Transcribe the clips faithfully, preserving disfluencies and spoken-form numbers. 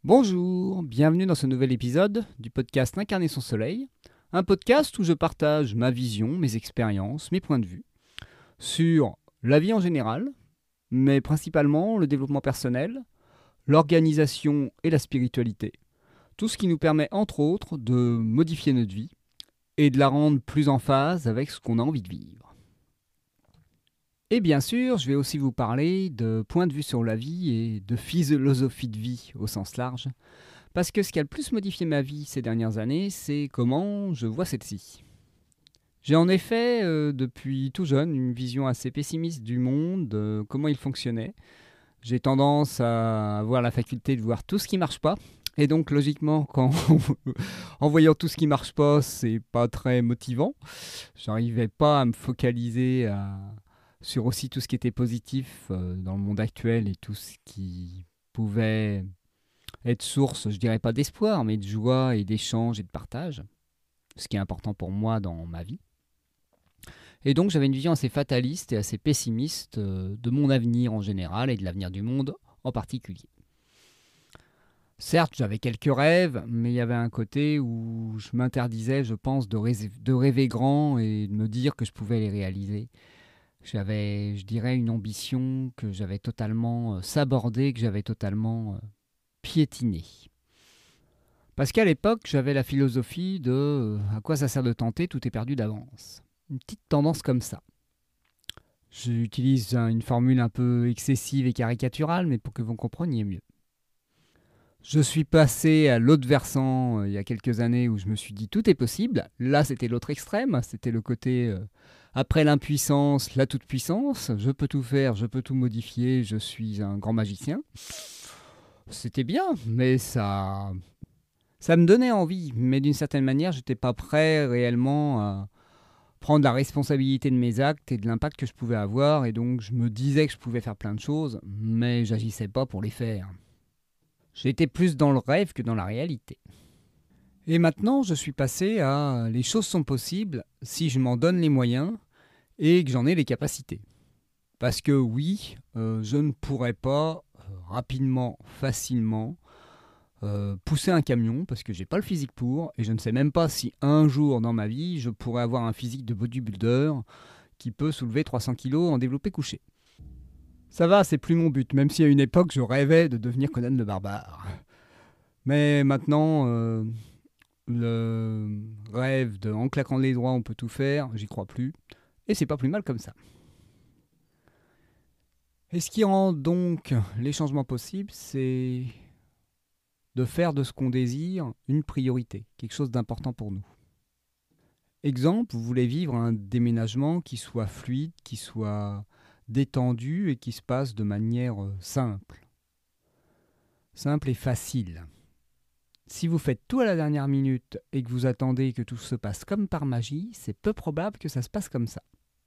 Bonjour, bienvenue dans ce nouvel épisode du podcast Incarner son soleil, un podcast où je partage ma vision, mes expériences, mes points de vue sur la vie en général, mais principalement le développement personnel, l'organisation et la spiritualité. Tout ce qui nous permet entre autres de modifier notre vie et de la rendre plus en phase avec ce qu'on a envie de vivre. Et bien sûr, je vais aussi vous parler de points de vue sur la vie et de philosophie de vie au sens large, parce que ce qui a le plus modifié ma vie ces dernières années, c'est comment je vois celle-ci. J'ai en effet, euh, depuis tout jeune, une vision assez pessimiste du monde, de comment il fonctionnait. J'ai tendance à avoir la faculté de voir tout ce qui ne marche pas, et donc logiquement, quand en voyant tout ce qui ne marche pas, c'est pas très motivant. J'arrivais pas à me focaliser à... sur aussi tout ce qui était positif euh, dans le monde actuel et tout ce qui pouvait être source, je dirais pas d'espoir, mais de joie et d'échange et de partage, ce qui est important pour moi dans ma vie. Et donc j'avais une vision assez fataliste et assez pessimiste euh, de mon avenir en général et de l'avenir du monde en particulier. Certes, j'avais quelques rêves, mais il y avait un côté où je m'interdisais, je pense, de rêver, de rêver grand et de me dire que je pouvais les réaliser. J'avais, je dirais, une ambition que j'avais totalement euh, sabordée, que j'avais totalement euh, piétinée. Parce qu'à l'époque, j'avais la philosophie de euh, à quoi ça sert de tenter, tout est perdu d'avance. Une petite tendance comme ça. J'utilise un- une formule un peu excessive et caricaturale, mais pour que vous compreniez mieux. Je suis passé à l'autre versant euh, il y a quelques années où je me suis dit tout est possible. Là, c'était l'autre extrême, c'était le côté euh, après l'impuissance, la toute-puissance. Je peux tout faire, je peux tout modifier, je suis un grand magicien. C'était bien, mais ça, ça me donnait envie. Mais d'une certaine manière, je n'étais pas prêt réellement à prendre la responsabilité de mes actes et de l'impact que je pouvais avoir. Et donc, je me disais que je pouvais faire plein de choses, mais j'agissais pas pour les faire. J'étais plus dans le rêve que dans la réalité. Et maintenant, je suis passé à les choses sont possibles si je m'en donne les moyens et que j'en ai les capacités. Parce que oui, euh, je ne pourrais pas euh, rapidement, facilement euh, pousser un camion parce que j'ai pas le physique pour et je ne sais même pas si un jour dans ma vie je pourrais avoir un physique de bodybuilder qui peut soulever trois cents kilos en développé couché. Ça va, c'est plus mon but, même si à une époque je rêvais de devenir Conan le barbare. Mais maintenant, euh, le rêve de en claquant les doigts on peut tout faire, j'y crois plus. Et c'est pas plus mal comme ça. Et ce qui rend donc les changements possibles, c'est de faire de ce qu'on désire une priorité, quelque chose d'important pour nous. Exemple, vous voulez vivre un déménagement qui soit fluide, qui soit détendu et qui se passe de manière simple. Simple et facile. Si vous faites tout à la dernière minute et que vous attendez que tout se passe comme par magie, c'est peu probable que ça se passe comme ça.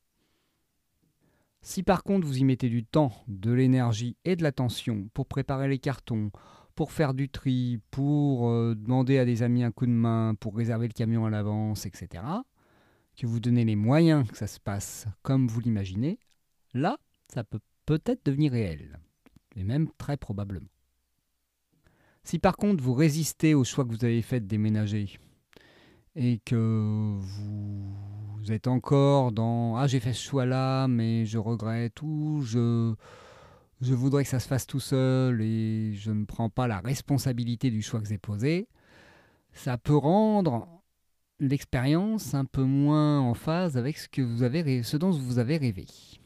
Si par contre vous y mettez du temps, de l'énergie et de l'attention pour préparer les cartons, pour faire du tri, pour euh, demander à des amis un coup de main, pour réserver le camion à l'avance, et cetera, que vous donnez les moyens que ça se passe comme vous l'imaginez, là, ça peut peut-être devenir réel, et même très probablement. Si par contre vous résistez au choix que vous avez fait de déménager, et que vous êtes encore dans « Ah, j'ai fait ce choix-là, mais je regrette » ou je, « Je voudrais que ça se fasse tout seul et je ne prends pas la responsabilité du choix que j'ai posé », ça peut rendre l'expérience un peu moins en phase avec ce, que vous avez, ce dont vous avez rêvé.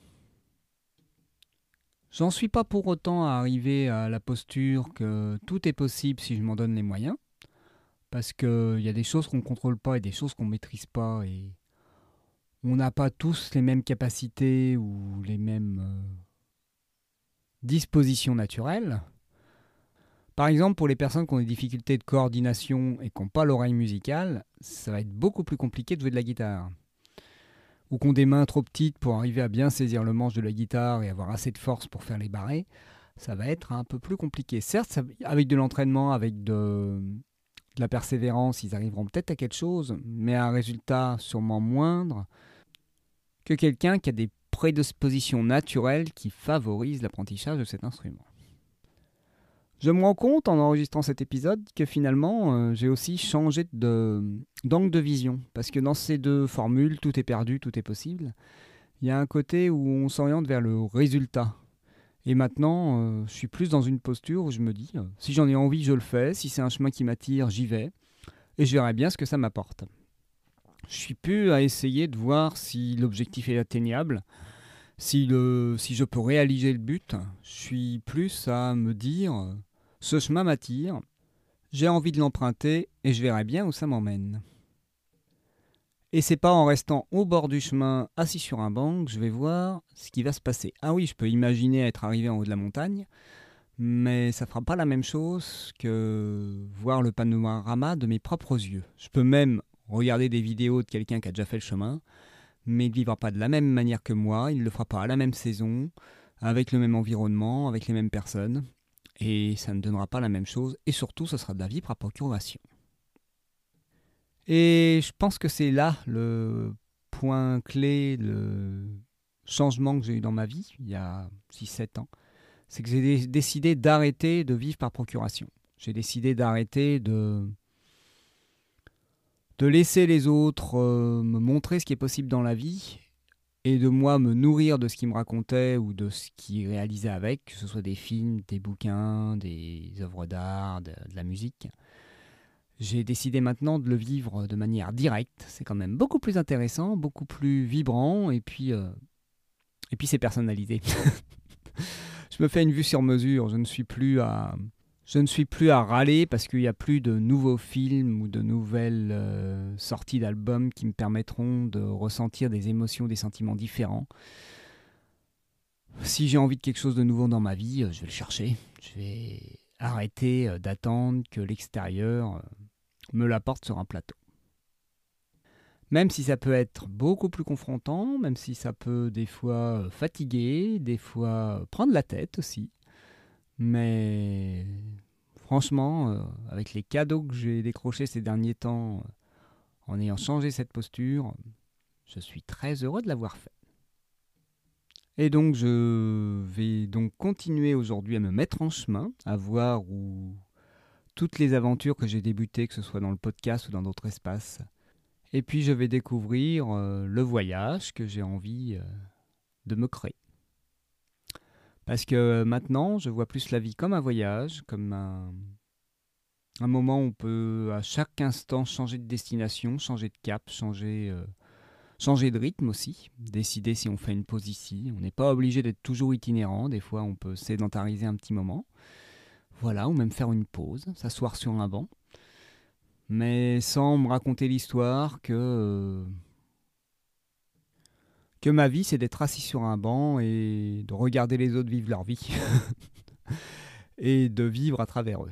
J'en suis pas pour autant à arriver à la posture que tout est possible si je m'en donne les moyens. Parce qu'il y a des choses qu'on ne contrôle pas et des choses qu'on ne maîtrise pas. Et on n'a pas tous les mêmes capacités ou les mêmes euh, dispositions naturelles. Par exemple, pour les personnes qui ont des difficultés de coordination et qui n'ont pas l'oreille musicale, ça va être beaucoup plus compliqué de jouer de la guitare. Ou qui ont des mains trop petites pour arriver à bien saisir le manche de la guitare et avoir assez de force pour faire les barrés, ça va être un peu plus compliqué. Certes, ça, avec de l'entraînement, avec de... de la persévérance, ils arriveront peut-être à quelque chose, mais à un résultat sûrement moindre que quelqu'un qui a des prédispositions naturelles qui favorisent l'apprentissage de cet instrument. Je me rends compte en enregistrant cet épisode que finalement euh, j'ai aussi changé de, d'angle de vision. Parce que dans ces deux formules, tout est perdu, tout est possible. Il y a un côté où on s'oriente vers le résultat. Et maintenant, euh, je suis plus dans une posture où je me dis, euh, si j'en ai envie, je le fais. Si c'est un chemin qui m'attire, j'y vais. Et je verrai bien ce que ça m'apporte. Je suis plus à essayer de voir si l'objectif est atteignable, si, le, si je peux réaliser le but. Je suis plus à me dire, euh, ce chemin m'attire, j'ai envie de l'emprunter et je verrai bien où ça m'emmène. Et c'est pas en restant au bord du chemin, assis sur un banc, que je vais voir ce qui va se passer. Ah oui, je peux imaginer être arrivé en haut de la montagne, mais ça fera pas la même chose que voir le panorama de mes propres yeux. Je peux même regarder des vidéos de quelqu'un qui a déjà fait le chemin, mais il ne vivra pas de la même manière que moi, il ne le fera pas à la même saison, avec le même environnement, avec les mêmes personnes, et ça ne donnera pas la même chose, et surtout ce sera de la vie par procuration. Et je pense que c'est là le point clé, le changement que j'ai eu dans ma vie, il y a six sept ans. C'est que j'ai décidé d'arrêter de vivre par procuration. J'ai décidé d'arrêter de, de laisser les autres euh, me montrer ce qui est possible dans la vie et de moi me nourrir de ce qu'ils me racontaient ou de ce qu'ils réalisaient avec, que ce soit des films, des bouquins, des œuvres d'art, de, de la musique. J'ai décidé maintenant de le vivre de manière directe. C'est quand même beaucoup plus intéressant, beaucoup plus vibrant et puis, euh, et puis c'est personnalisé. Je me fais une vue sur mesure. Je ne suis plus à, je ne suis plus à râler parce qu'il n'y a plus de nouveaux films ou de nouvelles euh, sorties d'albums qui me permettront de ressentir des émotions, des sentiments différents. Si j'ai envie de quelque chose de nouveau dans ma vie, je vais le chercher. Je vais arrêter d'attendre que l'extérieur me l'apporte sur un plateau. Même si ça peut être beaucoup plus confrontant, même si ça peut des fois fatiguer, des fois prendre la tête aussi. Mais franchement, euh, avec les cadeaux que j'ai décrochés ces derniers temps, euh, en ayant changé cette posture, je suis très heureux de l'avoir fait. Et donc je vais donc continuer aujourd'hui à me mettre en chemin, à voir où toutes les aventures que j'ai débutées, que ce soit dans le podcast ou dans d'autres espaces. Et puis je vais découvrir euh, le voyage que j'ai envie euh, de me créer. Parce que maintenant, je vois plus la vie comme un voyage, comme un, un moment où on peut à chaque instant changer de destination, changer de cap, changer, euh, changer de rythme aussi, décider si on fait une pause ici. On n'est pas obligé d'être toujours itinérant, des fois on peut sédentariser un petit moment. Voilà, ou même faire une pause, s'asseoir sur un banc, mais sans me raconter l'histoire que, euh, que ma vie c'est d'être assis sur un banc et de regarder les autres vivre leur vie et de vivre à travers eux.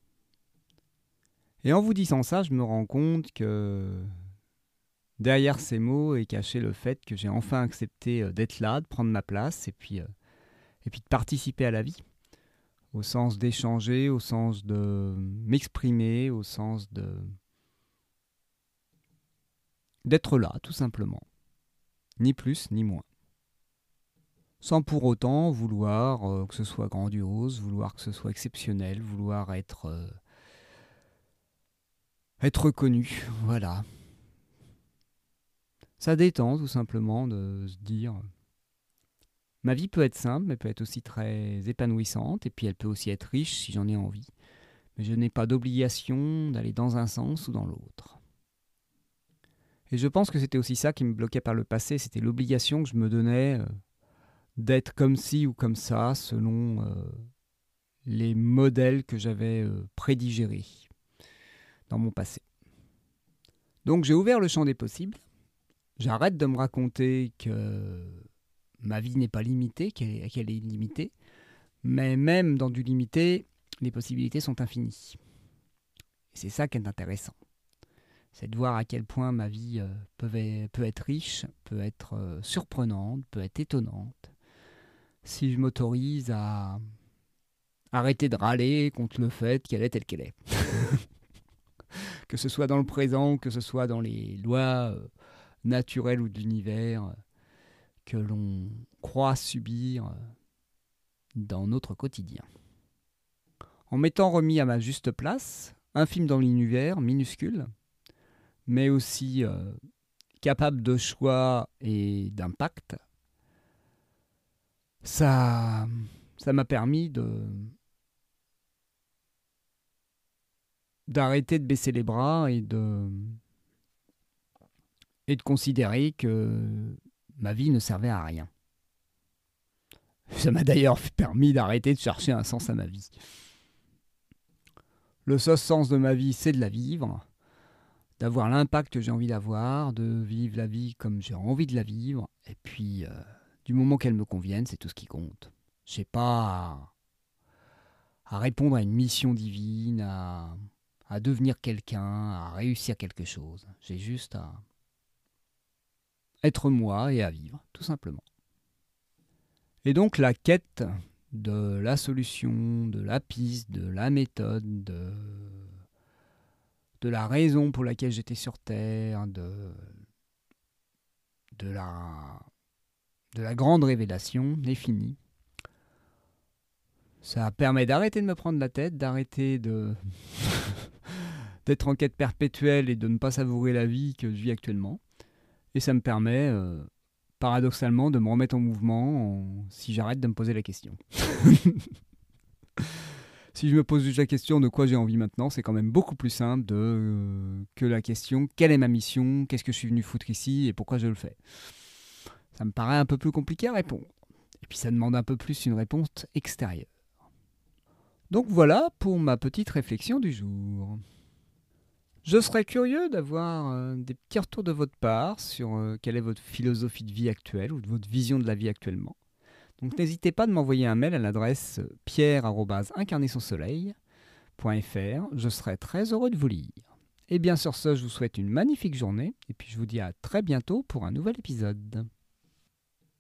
Et en vous disant ça, je me rends compte que derrière ces mots est caché le fait que j'ai enfin accepté d'être là, de prendre ma place et puis, euh, et puis de participer à la vie. Au sens d'échanger, au sens de m'exprimer, au sens de d'être là, tout simplement. Ni plus, ni moins. Sans pour autant vouloir euh, que ce soit grandiose, vouloir que ce soit exceptionnel, vouloir être, euh, être reconnu. Voilà. Ça détend tout simplement de se dire ma vie peut être simple, mais peut être aussi très épanouissante, et puis elle peut aussi être riche si j'en ai envie. Mais je n'ai pas d'obligation d'aller dans un sens ou dans l'autre. Et je pense que c'était aussi ça qui me bloquait par le passé, c'était l'obligation que je me donnais euh, d'être comme ci ou comme ça, selon euh, les modèles que j'avais euh, prédigérés dans mon passé. Donc j'ai ouvert le champ des possibles, j'arrête de me raconter que ma vie n'est pas limitée, qu'elle est, qu'elle est illimitée, mais même dans du limité, les possibilités sont infinies. Et c'est ça qui est intéressant. C'est de voir à quel point ma vie euh, peut, peut être riche, peut être euh, surprenante, peut être étonnante. Si je m'autorise à arrêter de râler contre le fait qu'elle est telle qu'elle est. Que ce soit dans le présent, que ce soit dans les lois euh, naturelles ou de l'univers euh, que l'on croit subir euh, dans notre quotidien. en m'étant remis à ma juste place, infime dans l'univers, minuscule, mais aussi euh, capable de choix et d'impact, ça, ça m'a permis de d'arrêter de baisser les bras et de et de considérer que ma vie ne servait à rien. Ça m'a d'ailleurs permis d'arrêter de chercher un sens à ma vie. Le seul sens de ma vie, c'est de la vivre, d'avoir l'impact que j'ai envie d'avoir, de vivre la vie comme j'ai envie de la vivre, et puis euh, du moment qu'elle me convienne, c'est tout ce qui compte. Je n'ai pas à, à répondre à une mission divine, à, à devenir quelqu'un, à réussir quelque chose. J'ai juste à être moi et à vivre, tout simplement. Et donc la quête de la solution, de la piste, de la méthode, de, de la raison pour laquelle j'étais sur Terre, de, de, la, de la grande révélation est finie. Ça permet d'arrêter de me prendre la tête, d'arrêter de d'être en quête perpétuelle et de ne pas savourer la vie que je vis actuellement. Et ça me permet, euh, paradoxalement, de me remettre en mouvement en... si j'arrête de me poser la question. Si je me pose juste la question de quoi j'ai envie maintenant, c'est quand même beaucoup plus simple de, euh, que la question quelle est ma mission, qu'est-ce que je suis venu foutre ici et pourquoi je le fais. Ça me paraît un peu plus compliqué à répondre. Et puis ça demande un peu plus une réponse extérieure. Donc voilà pour ma petite réflexion du jour. Je serais curieux d'avoir euh, des petits retours de votre part sur euh, quelle est votre philosophie de vie actuelle ou de votre vision de la vie actuellement. Donc n'hésitez pas de m'envoyer un mail à l'adresse pierre arobase incarner son soleil point f r. Je serai très heureux de vous lire. Et bien sur ce, je vous souhaite une magnifique journée et puis je vous dis à très bientôt pour un nouvel épisode.